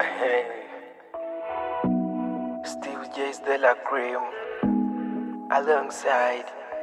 Steve J's de la Cream alongside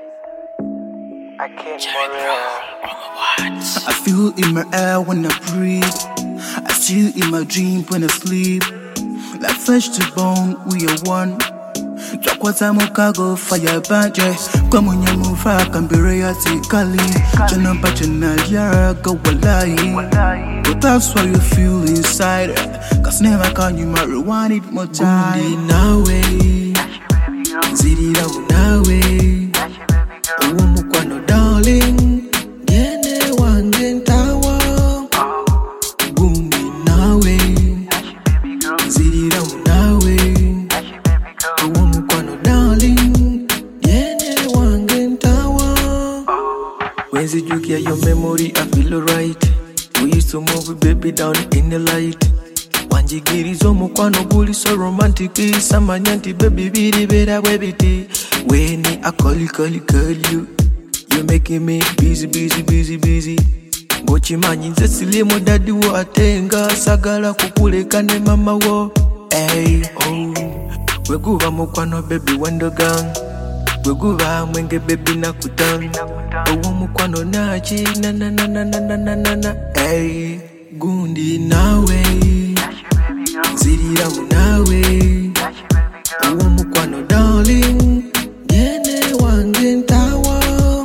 Akin Morel. I feel in my air when I breathe. I feel in my dream when I sleep. Like flesh to bone, we are one. Jakwata mukago fire banje. Kwa mwenye mufa kambere tikali. Jana bachana yara walai. But that's what you feel inside. Cause never can you rewind it more time. Gundi nawe, zidi ramu nawe. Uwo mukwano darling. Yene wange ntawa. Gundi nawe, zidi ramu nawe. Uwo mukwano darling. Yene wange ntawa. When you get your memory, I feel alright. We used to move with baby down in the light. Wanjigiri zo mukwano guli so romantic. Samanyanti baby bidi beda webiti. When I call you. You're making me busy. Ngochimanyi nze silimo dadi wo atenga. Sagala kukuleka ne mama wo. Hey, oh. Weguba mukwano baby wendo gang. Weguba mwenge baby nakutang. Owo mukwano nachi na. Hey, gundi nawe. Zidiramu nawe. Owo mukwano darling. Yene wange ntawa.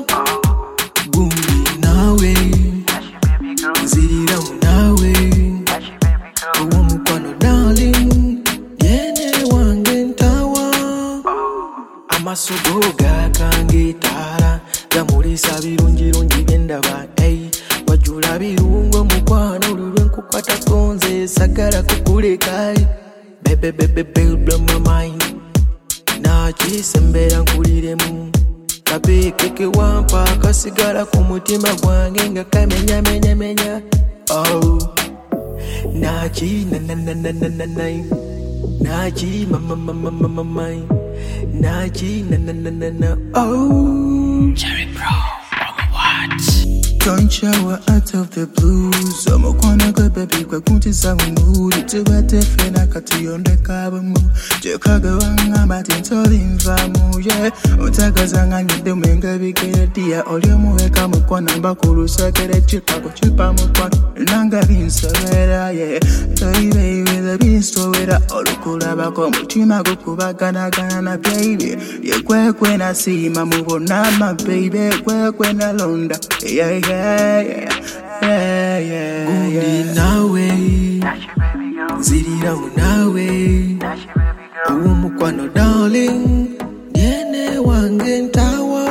Gundi nawe. Zidiramu nawe. Owo mukwano darling. Yene wange ntawa. Amasugo gakangitara. Gamulisa birungi byendaba. Hey, wajula birungo mukwano lwenkukwata konze sagala kukuleka. Baby, blow my mind. Nachisembera nkuliremu. Kabekeke wampa kasigala ku mutima gwange nga kamenya. Oh, nachi na. Nachi mama. Nachi na. Oh, Cherry Bro, what? don't shower out of the blues. I'm gonna go baby kwa kunti sa mood. Tubate fena kati yonde kabamu. Jekaga wanga matintori mfamu. Yeah, utagazanga nyide mwenga bikere dia. Olio muweka mkwana mbakuru sakere chipa kuchipa mkwana. Nanga binsawera, yeah. Baby with a binsawera. Olukula bako mutima gukubagana na baby. Yeah, kwe na sima mubona ma baby. Kwe na londa. Yeah. Gundi nawe, zidiramu nawe. Uwo mukwano darling. Yene wange ntawa.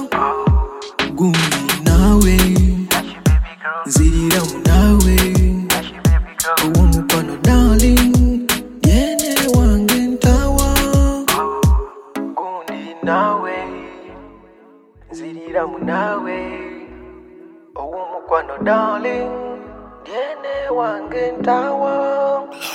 Gundi nawe, zidiramu nawe. Uwo mukwano darling. Yene wange ntawa. Gundi nawe, zidiramu nawe. Owo mukwano darling, yene wange ntawa.